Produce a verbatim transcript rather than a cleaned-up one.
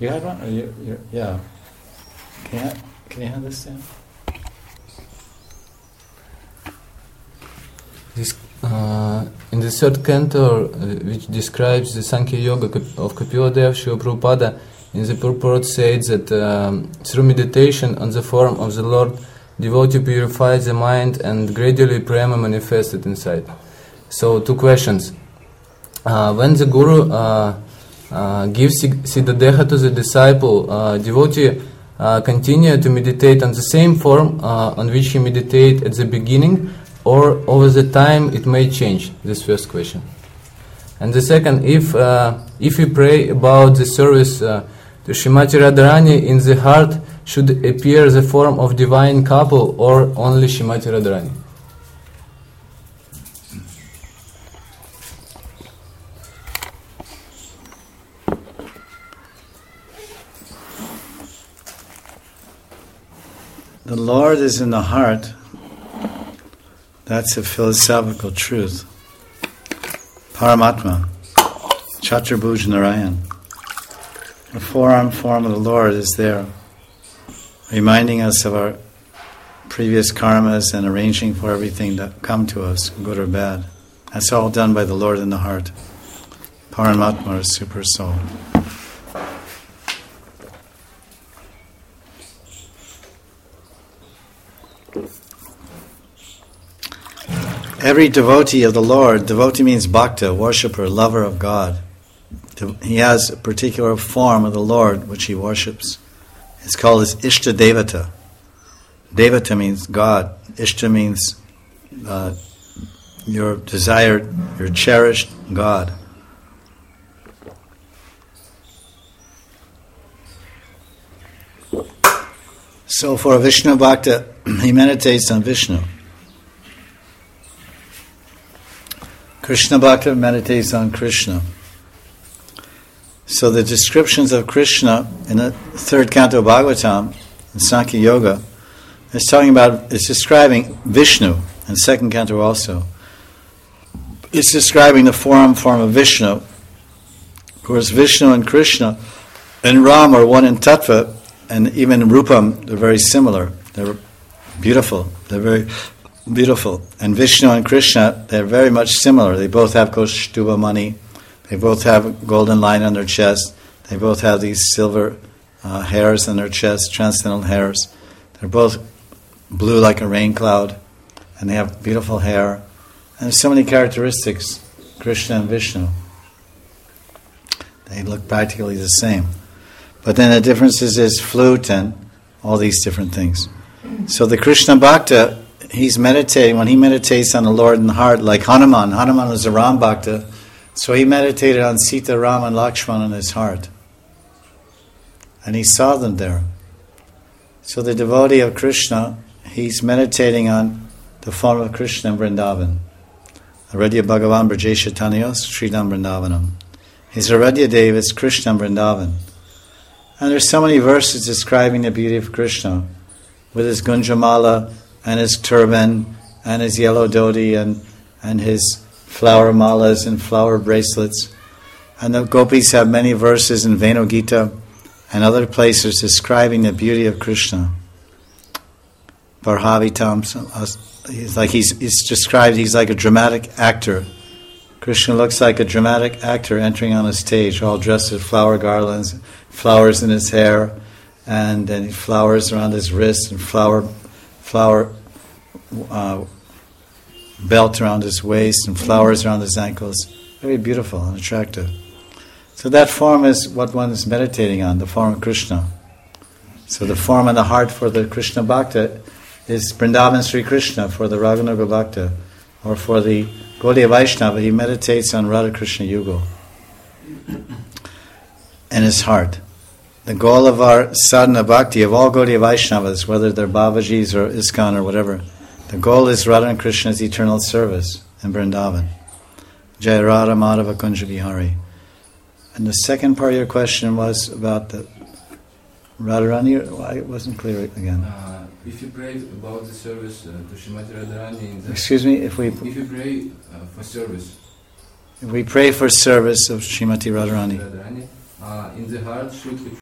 You had one? Or you, you, yeah. Can you, have, can you have this down? This, uh, in the third canto, uh, which describes the Sankhya Yoga of Kapila Srila Prabhupada, in the purport says that um, through meditation on the form of the Lord, devotee purifies the mind and gradually prema manifested inside. So, two questions. Uh, when the Guru uh, uh, gives Siddhadeha to the disciple, uh, devotee uh, continue to meditate on the same form uh, on which he meditated at the beginning, or over the time it may change? This first question. And the second, if uh, if we pray about the service uh, to Srimati Radharani, in the heart should appear the form of divine couple or only Srimati Radharani? The Lord is in the heart. That's a philosophical truth. Paramatma, Chaturbhuj Narayan. The forearm form of the Lord is there, reminding us of our previous karmas and arranging for everything that come to us, good or bad. That's all done by the Lord in the heart. Paramatma, or super soul. Every devotee of the Lord, devotee means bhakta, worshipper, lover of God. He has a particular form of the Lord which he worships. It's called his Ishta Devata. Devata means God. Ishta means uh, your desired, your cherished God. So for a Vishnu Bhakta, he meditates on Vishnu. Krishna Bhakta meditates on Krishna. So the descriptions of Krishna in the third canto of Bhagavatam, in Sankhya Yoga, is talking about, it's describing Vishnu, and second canto also. It's describing the form form of Vishnu. Of course, Vishnu and Krishna and Ram are one in Tattva, and even in Rupam, they're very similar. They're beautiful. They're very beautiful. And Vishnu and Krishna, they're very much similar. They both have Kaustubha mani. They both have a golden line on their chest. They both have these silver uh, hairs on their chest, transcendental hairs. They're both blue like a rain cloud. And they have beautiful hair. And there's so many characteristics, Krishna and Vishnu. They look practically the same. But then the differences is flute and all these different things. So the Krishna Bhakta, he's meditating, when he meditates on the Lord in the heart, like Hanuman. Hanuman was a Ram Bhakta, so he meditated on Sita, Ram, and Lakshman in his heart. And he saw them there. So the devotee of Krishna, he's meditating on the form of Krishna in Vrindavan. Aradhya Bhagavan Brajesha Taniyos Sridham Vrindavanam. His Aradhya Dev is Krishna in Vrindavan. And there's so many verses describing the beauty of Krishna, with his Gunjamala and his turban and his yellow dhoti and, and his flower malas and flower bracelets. And the gopis have many verses in Venu Gita and other places describing the beauty of Krishna. Bharhavitam, he's like he's, he's described, he's like a dramatic actor. Krishna looks like a dramatic actor entering on a stage, all dressed with flower garlands, flowers in his hair, and then flowers around his wrists, and flower, flower uh, belt around his waist, and flowers around his ankles. Very beautiful and attractive. So that form is what one is meditating on, the form of Krishna. So the form and the heart for the Krishna Bhakta is Vrindavan Sri Krishna, for the Raghunaga Bhakta, or for the Gaudiya Vaishnava, he meditates on Radha Krishna Yugal in his heart. The goal of our sadhana bhakti, of all Gaudiya Vaishnavas, whether they're Babajis or ISKCON or whatever, the goal is Radha and Krishna's eternal service in Vrindavan. Jai Radha Madhava Kunja Vihari. And the second part of your question was about the Radharani. It wasn't clear again. Uh, if you pray about the service uh, to Srimati Radharani... In the Excuse me, if we... If you pray uh, for service... If we pray for service of Srimati Radharani... Radharani uh, in the heart should we